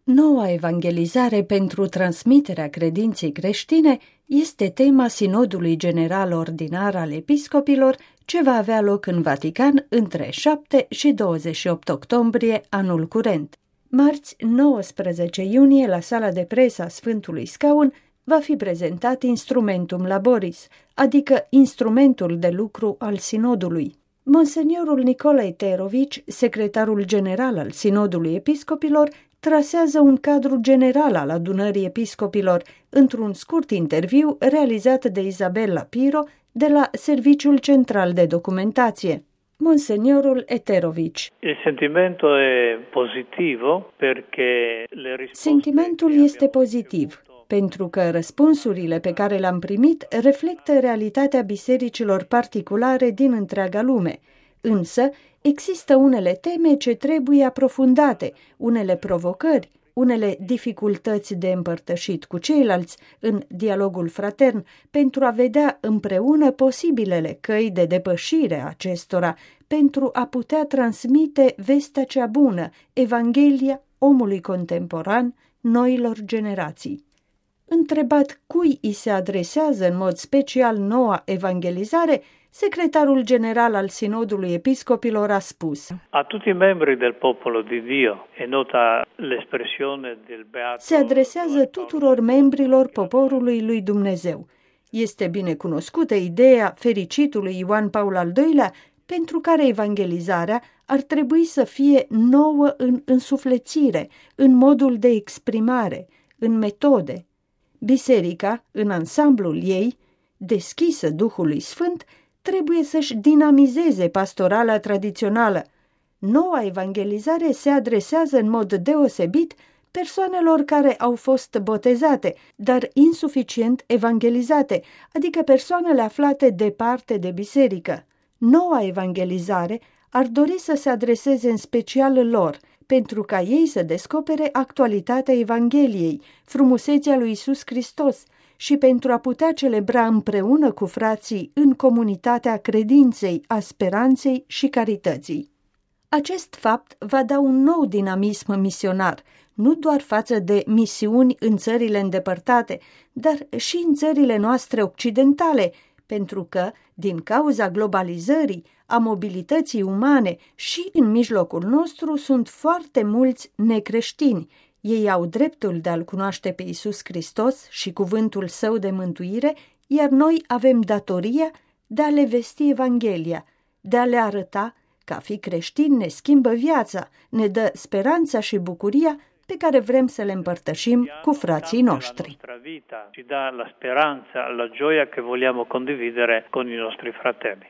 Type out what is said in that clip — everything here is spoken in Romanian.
Noua evangelizare pentru transmiterea credinței creștine este tema Sinodului General Ordinar al Episcopilor, ce va avea loc în Vatican între 7 și 28 octombrie anul curent. Marți, 19 iunie, la sala de presă a Sfântului Scaun, va fi prezentat Instrumentum Laboris, adică instrumentul de lucru al Sinodului. Monseniorul Nicolae Terovici, secretarul general al Sinodului Episcopilor, trasează un cadru general al adunării episcopilor într-un scurt interviu realizat de Isabella Piro de la Serviciul Central de Documentație. Monseniorul Eterovici. Sentimentul este pozitiv, pentru că răspunsurile pe care le-am primit reflectă realitatea bisericilor particulare din întreaga lume. Însă, există unele teme ce trebuie aprofundate, unele provocări, unele dificultăți de împărtășit cu ceilalți în dialogul fratern, pentru a vedea împreună posibilele căi de depășire a acestora, pentru a putea transmite vestea cea bună, Evanghelia omului contemporan, noilor generații. Întrebat cui îi se adresează în mod special noua evangelizare, secretarul general al Sinodului Episcopilor a spus: A tutti i membri del popolo di Dio è nota l'espressione del beato. Se adresează tuturor membrilor poporului lui Dumnezeu. Este bine cunoscută ideea fericitului Ioan Paul al II-lea, pentru care evangelizarea ar trebui să fie nouă în însuflețire, în modul de exprimare, în metode. Biserica, în ansamblul ei, deschisă Duhului Sfânt, trebuie să-și dinamizeze pastorala tradițională. Noua evangelizare se adresează în mod deosebit persoanelor care au fost botezate, dar insuficient evangelizate, adică persoanele aflate departe de biserică. Noua evangelizare ar dori să se adreseze în special lor, pentru ca ei să descopere actualitatea Evangheliei, frumusețea lui Iisus Hristos și pentru a putea celebra împreună cu frații în comunitatea credinței, a speranței și carității. Acest fapt va da un nou dinamism misionar, nu doar față de misiuni în țările îndepărtate, dar și în țările noastre occidentale, pentru că, din cauza globalizării, a mobilității umane și în mijlocul nostru sunt foarte mulți necreștini. Ei au dreptul de a-L cunoaște pe Iisus Hristos și cuvântul Său de mântuire, iar noi avem datoria de a le vesti Evanghelia, de a le arăta că a fi creștin ne schimbă viața, ne dă speranța și bucuria pe care vrem să le împărtășim cu frații noștri. Ci dà la speranza, la gioia che vogliamo condividere con i nostri fratelli.